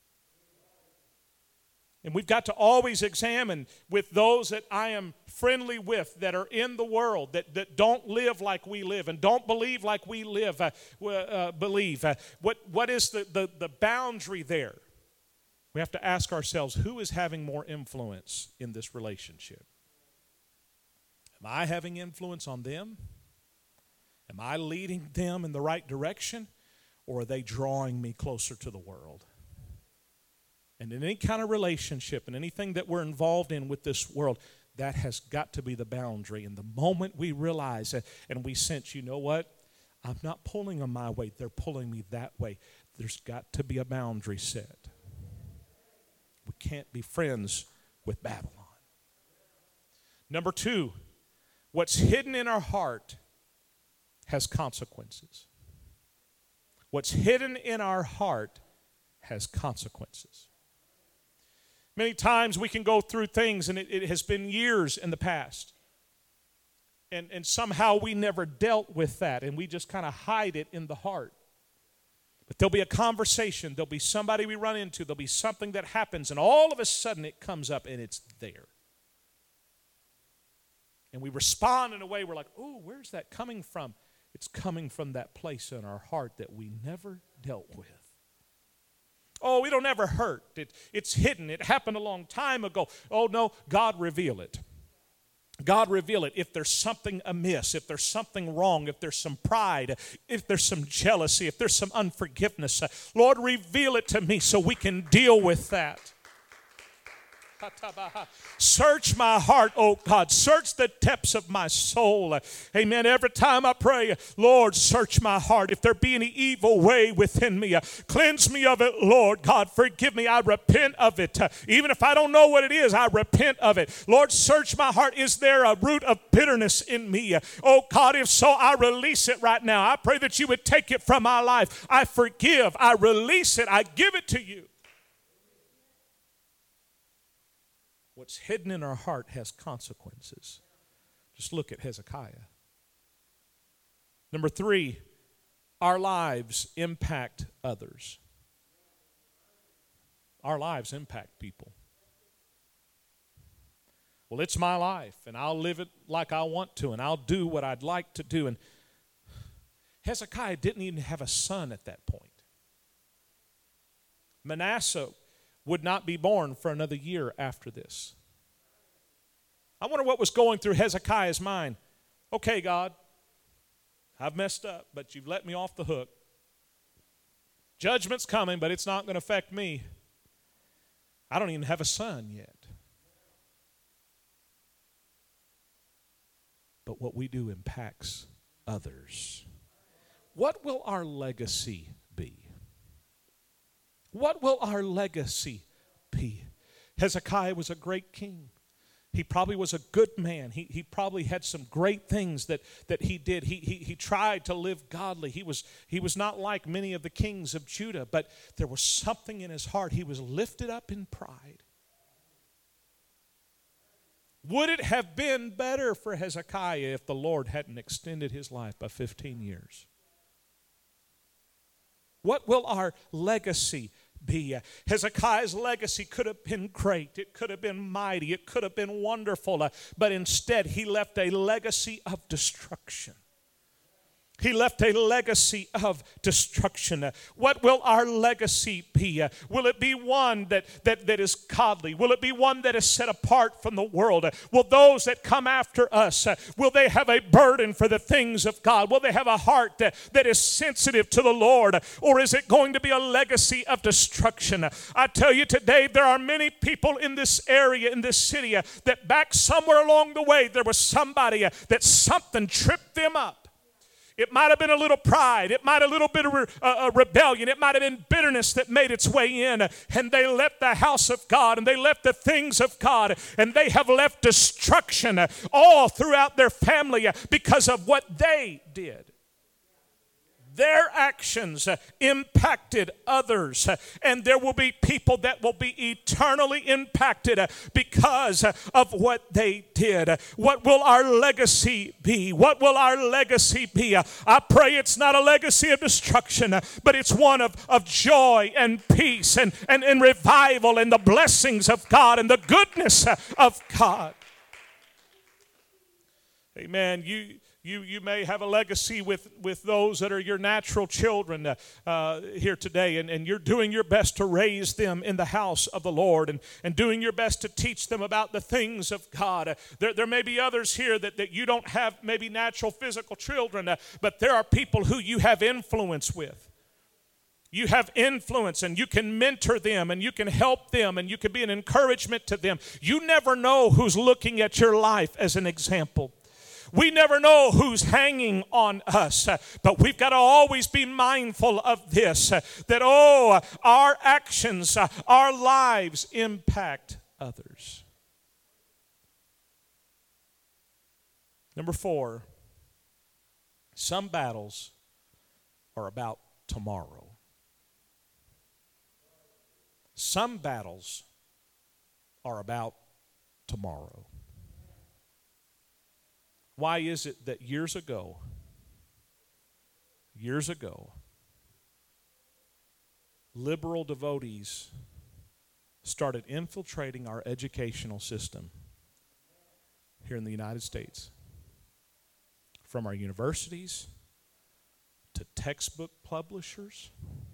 And we've got to always examine with those that I am friendly with that are in the world, that don't live like we live and don't believe like we believe. What is the boundary there? We have to ask ourselves, who is having more influence in this relationship? Am I having influence on them? Am I leading them in the right direction? Or are they drawing me closer to the world? And in any kind of relationship and anything that we're involved in with this world, that has got to be the boundary. And the moment we realize it and we sense, you know what? I'm not pulling them my way. They're pulling me that way. There's got to be a boundary set. We can't be friends with Babylon. Number 2, what's hidden in our heart has consequences. What's hidden in our heart has consequences. Many times we can go through things and it has been years in the past. And somehow we never dealt with that and we just kind of hide it in the heart. But there'll be a conversation, there'll be somebody we run into, there'll be something that happens and all of a sudden it comes up and it's there. And we respond in a way we're like, oh, where's that coming from? It's coming from that place in our heart that we never dealt with. Oh, it'll never hurt. It's hidden. It happened a long time ago. Oh, no, God reveal it. God reveal it. If there's something amiss, if there's something wrong, if there's some pride, if there's some jealousy, if there's some unforgiveness, Lord, reveal it to me so we can deal with that. Search my heart, oh God. Search the depths of my soul. Amen. Every time I pray, Lord, search my heart. If there be any evil way within me, cleanse me of it, Lord. God, forgive me. I repent of it. Even if I don't know what it is, I repent of it. Lord, search my heart. Is there a root of bitterness in me? Oh God, if so, I release it right now. I pray that you would take it from my life. I forgive. I release it. I give it to you. What's hidden in our heart has consequences. Just look at Hezekiah. Number 3, our lives impact others. Our lives impact people. Well, it's my life, and I'll live it like I want to, and I'll do what I'd like to do. And Hezekiah didn't even have a son at that point. Manasseh would not be born for another year after this. I wonder what was going through Hezekiah's mind. Okay, God, I've messed up, but you've let me off the hook. Judgment's coming, but it's not going to affect me. I don't even have a son yet. But what we do impacts others. What will our legacy be? What will our legacy be? Hezekiah was a great king. He probably was a good man. He probably had some great things that he did. He tried to live godly. He was not like many of the kings of Judah, but there was something in his heart. He was lifted up in pride. Would it have been better for Hezekiah if the Lord hadn't extended his life by 15 years? What will our legacy be? Hezekiah's legacy could have been great. It could have been mighty. It could have been wonderful. But instead, he left a legacy of destruction. He left a legacy of destruction. What will our legacy be? Will it be one that is godly? Will it be one that is set apart from the world? Will those that come after us, will they have a burden for the things of God? Will they have a heart that is sensitive to the Lord? Or is it going to be a legacy of destruction? I tell you today, there are many people in this area, in this city, that back somewhere along the way, there was somebody that something tripped them up. It might have been a little pride. It might have been a little bit of rebellion. It might have been bitterness that made its way in. And they left the house of God and they left the things of God. And they have left destruction all throughout their family because of what they did. Their actions impacted others, and there will be people that will be eternally impacted because of what they did. What will our legacy be? What will our legacy be? I pray it's not a legacy of destruction, but it's one of joy and peace and revival and the blessings of God and the goodness of God. Amen. You may have a legacy with those that are your natural children here today, and you're doing your best to raise them in the house of the Lord and doing your best to teach them about the things of God. There may be others here that you don't have maybe natural physical children, but there are people who you have influence with. You have influence and you can mentor them and you can help them and you can be an encouragement to them. You never know who's looking at your life as an example. We never know who's hanging on us, but we've got to always be mindful of this, that, our actions, our lives impact others. Number 4, some battles are about tomorrow. Some battles are about tomorrow. Why is it that years ago, liberal devotees started infiltrating our educational system here in the United States? From our universities to textbook publishers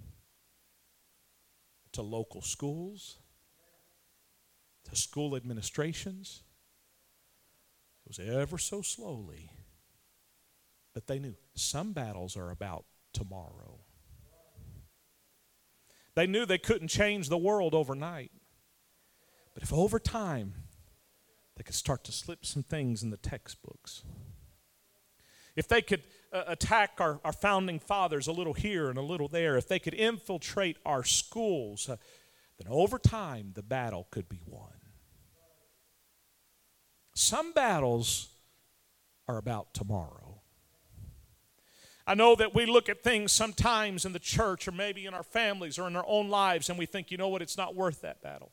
to local schools to school administrations. It was ever so slowly, but they knew some battles are about tomorrow. They knew they couldn't change the world overnight, but if over time they could start to slip some things in the textbooks, if they could attack our founding fathers a little here and a little there, if they could infiltrate our schools, then over time the battle could be won. Some battles are about tomorrow. I know that we look at things sometimes in the church or maybe in our families or in our own lives and we think, you know what, it's not worth that battle.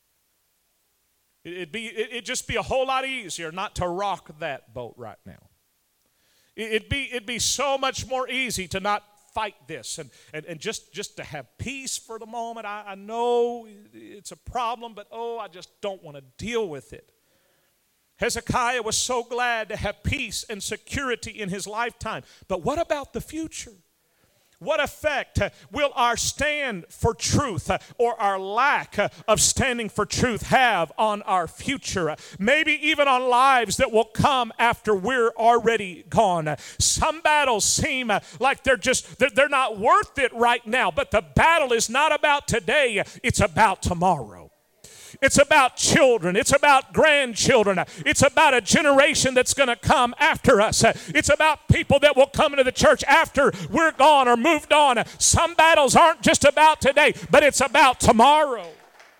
It'd just be a whole lot easier not to rock that boat right now. It'd be so much more easy to not fight this and just to have peace for the moment. I know it's a problem, but I just don't want to deal with it. Hezekiah was so glad to have peace and security in his lifetime. But what about the future? What effect will our stand for truth or our lack of standing for truth have on our future? Maybe even on lives that will come after we're already gone. Some battles seem like they're not worth it right now, but the battle is not about today, it's about tomorrow. It's about children. It's about grandchildren. It's about a generation that's going to come after us. It's about people that will come into the church after we're gone or moved on. Some battles aren't just about today, but it's about tomorrow.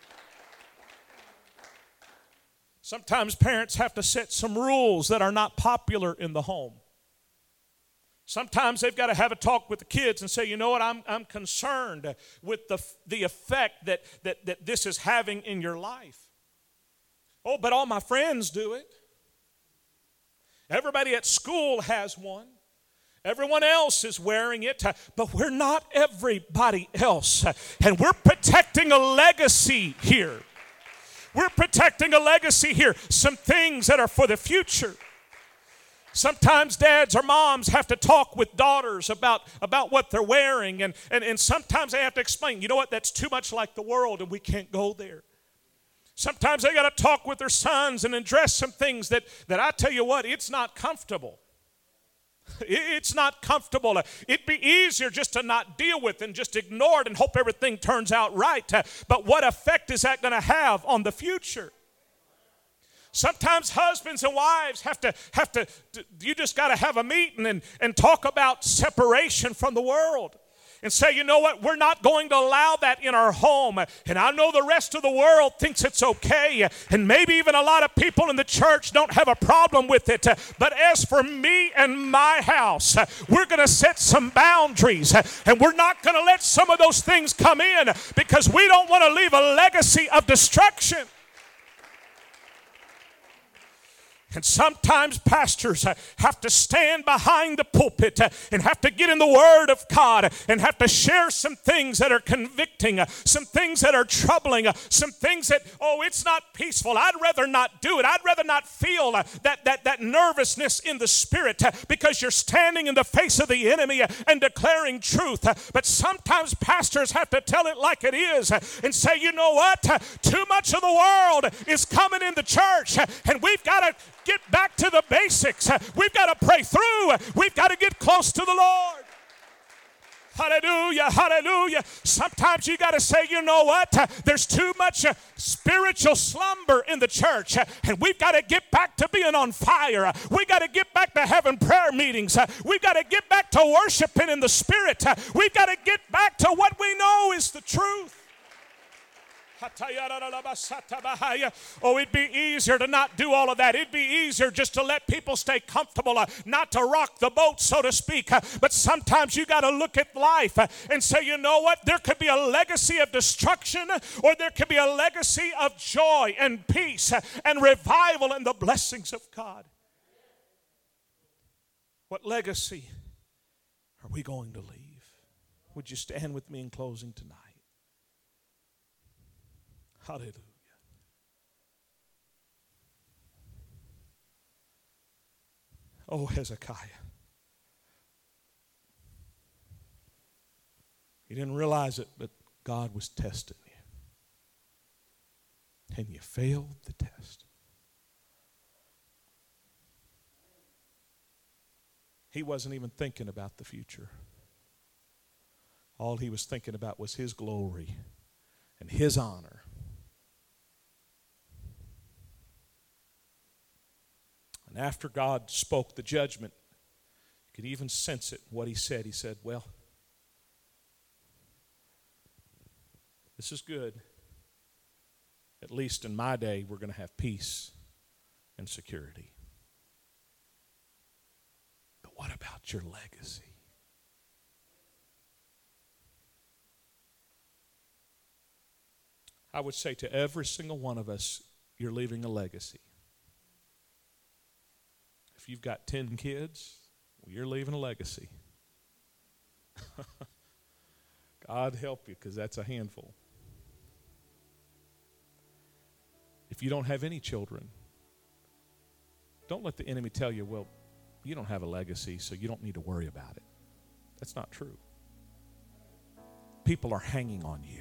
Sometimes parents have to set some rules that are not popular in the home. Sometimes they've got to have a talk with the kids and say, you know what, I'm concerned with the effect that this is having in your life. Oh, but all my friends do it. Everybody at school has one. Everyone else is wearing it, but we're not everybody else. And we're protecting a legacy here. We're protecting a legacy here. Some things that are for the future. Sometimes dads or moms have to talk with daughters about what they're wearing, and sometimes they have to explain, you know what, that's too much like the world and we can't go there. Sometimes they got to talk with their sons and address some things that I tell you what, it's not comfortable. It's not comfortable. It'd be easier just to not deal with and just ignore it and hope everything turns out right. But what effect is that going to have on the future? Sometimes husbands and wives have to, you just got to have a meeting and talk about separation from the world. And say, you know what, we're not going to allow that in our home. And I know the rest of the world thinks it's okay. And maybe even a lot of people in the church don't have a problem with it. But as for me and my house, we're going to set some boundaries. And we're not going to let some of those things come in because we don't want to leave a legacy of destruction. And sometimes pastors have to stand behind the pulpit and have to get in the Word of God and have to share some things that are convicting, some things that are troubling, some things that, it's not peaceful. I'd rather not do it. I'd rather not feel that nervousness in the spirit because you're standing in the face of the enemy and declaring truth. But sometimes pastors have to tell it like it is and say, you know what? Too much of the world is coming in the church and we've got to get back to the basics. We've got to pray through. We've got to get close to the Lord. Hallelujah, hallelujah. Sometimes you got to say, you know what? There's too much spiritual slumber in the church, and we've got to get back to being on fire. We got to get back to having prayer meetings. We've got to get back to worshiping in the Spirit. We've got to get back to what we know is the truth. Oh, it'd be easier to not do all of that. It'd be easier just to let people stay comfortable, not to rock the boat, so to speak. But sometimes you got to look at life and say, you know what? There could be a legacy of destruction, or there could be a legacy of joy and peace and revival and the blessings of God. What legacy are we going to leave? Would you stand with me in closing tonight? Hallelujah. Oh, Hezekiah. You didn't realize it, but God was testing you. And you failed the test. He wasn't even thinking about the future. All he was thinking about was his glory and his honor. And after God spoke the judgment, you could even sense it, what he said. He said, well, this is good. At least in my day, we're going to have peace and security. But what about your legacy? I would say to every single one of us, you're leaving a legacy. If you've got 10 kids, well, you're leaving a legacy. God help you, because that's a handful. If you don't have any children, don't let the enemy tell you, well, you don't have a legacy, so you don't need to worry about it. That's not true. People are hanging on you.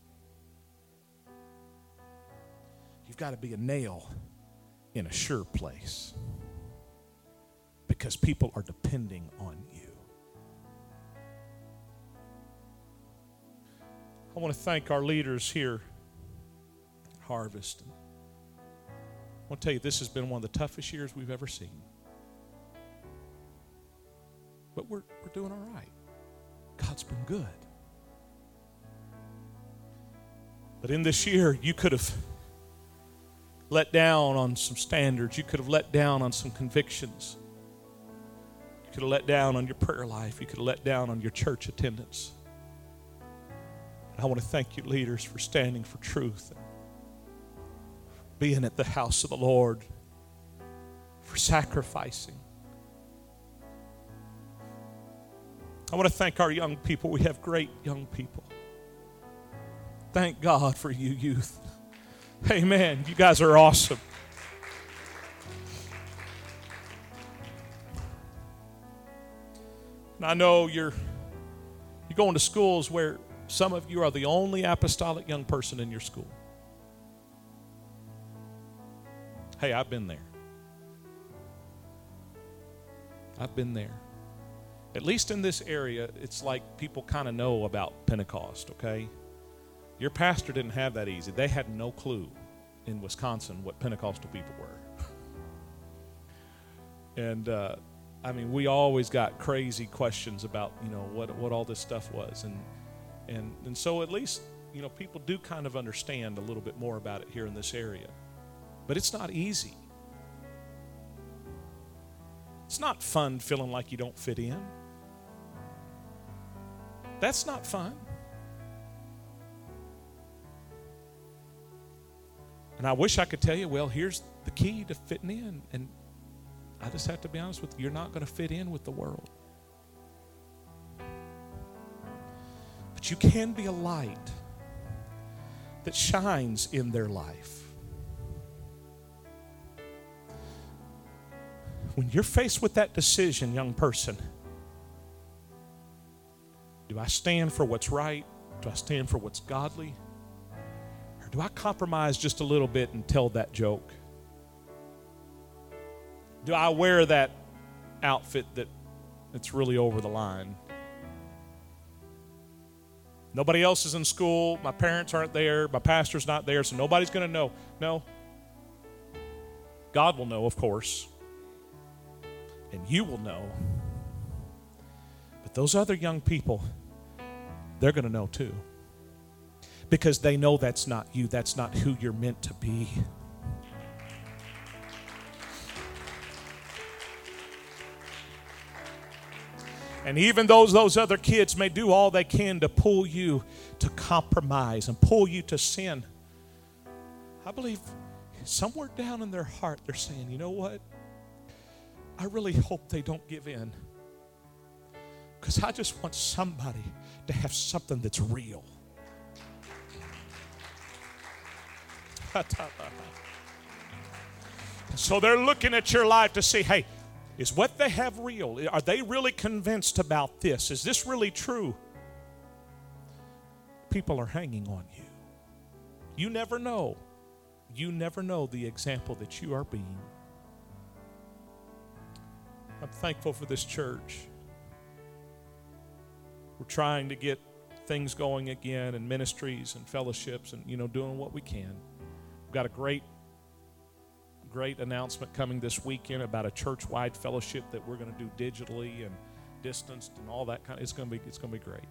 You've got to be a nail in a sure place because people are depending on you. I want to thank our leaders here at Harvest. I want to tell you, this has been one of the toughest years we've ever seen. But we're doing all right. God's been good. But in this year, you could have let down on some standards. You could have let down on some convictions. You could have let down on your prayer life. You could have let down on your church attendance. I want to thank you, leaders, for standing for truth, being at the house of the Lord, for sacrificing. I want to thank our young people. We have great young people. Thank God for you, youth. Amen. You guys are awesome. And I know you're going to schools where some of you are the only apostolic young person in your school. Hey, I've been there. I've been there. At least in this area, it's like people kind of know about Pentecost, okay? Your pastor didn't have that easy. They had no clue in Wisconsin what Pentecostal people were. And, we always got crazy questions about, what all this stuff was. And so at least, people do kind of understand a little bit more about it here in this area. But it's not easy. It's not fun feeling like you don't fit in. That's not fun. And I wish I could tell you, well, here's the key to fitting in. And I just have to be honest with you, you're not going to fit in with the world. But you can be a light that shines in their life. When you're faced with that decision, young person, do I stand for what's right? Do I stand for what's godly? Or do I compromise just a little bit and tell that joke? Do I wear that outfit that's really over the line? Nobody else is in school. My parents aren't there. My pastor's not there, so nobody's going to know. No. God will know, of course. And you will know. But those other young people, they're going to know too. Because they know that's not you. That's not who you're meant to be. And even those other kids may do all they can to pull you to compromise and pull you to sin, I believe somewhere down in their heart they're saying, you know what? I really hope they don't give in. Because I just want somebody to have something that's real. So they're looking at your life to see, hey, is what they have real? Are they really convinced about this? Is this really true? People are hanging on you. You never know. You never know the example that you are being. I'm thankful for this church. We're trying to get things going again and ministries and fellowships and, doing what we can. We've got a great announcement coming this weekend about a church-wide fellowship that we're going to do digitally and distanced and all that kind of. It's going to be great.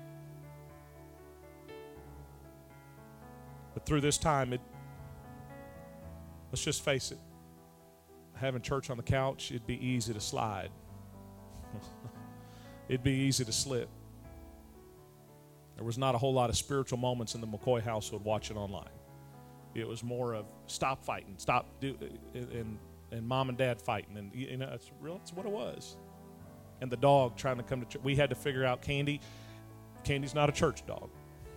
But through this time, let's just face it, having church on the couch, it'd be easy to slide. It'd be easy to slip. There was not a whole lot of spiritual moments in the McCoy household watching online. It was more of stop fighting, and mom and dad fighting, and it's real. It's what it was. And the dog trying to come to church. We had to figure out Candy. Candy's not a church dog.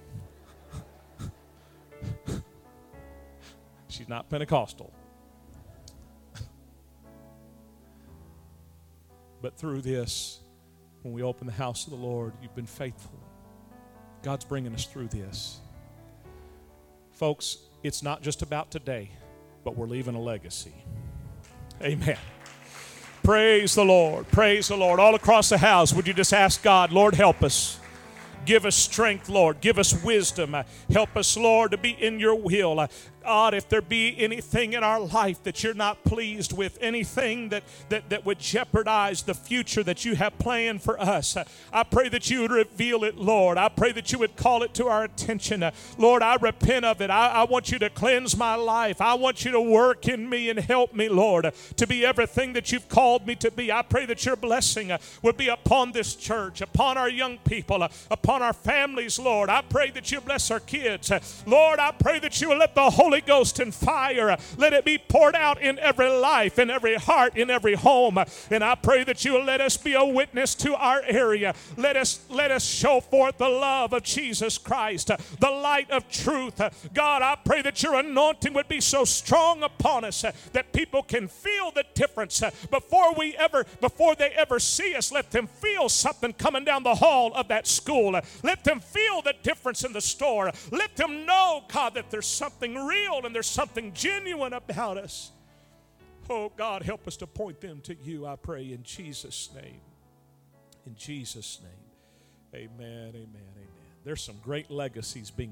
She's not Pentecostal. But through this, when we open the house of the Lord, you've been faithful. God's bringing us through this. Folks, it's not just about today, but we're leaving a legacy. Amen. Praise the Lord. Praise the Lord. All across the house, would you just ask God, Lord, help us. Give us strength, Lord. Give us wisdom. Help us, Lord, to be in your will. God, if there be anything in our life that you're not pleased with, anything that would jeopardize the future that you have planned for us, I pray that you would reveal it, Lord. I pray that you would call it to our attention. Lord, I repent of it. I want you to cleanse my life. I want you to work in me and help me, Lord, to be everything that you've called me to be. I pray that your blessing would be upon this church, upon our young people, upon our families, Lord. I pray that you bless our kids. Lord, I pray that you will let the Holy Ghost and fire, let it be poured out in every life, in every heart, in every home. And I pray that you will let us be a witness to our area. Let us show forth the love of Jesus Christ, the light of truth. God, I pray that your anointing would be so strong upon us that people can feel the difference before they ever see us. Let them feel something coming down the hall of that school. Let them feel the difference in the store. Let them know, God, that there's something real and there's something genuine about us. Oh, God, help us to point them to you, I pray, in Jesus' name. In Jesus' name. Amen, amen, amen. There's some great legacies being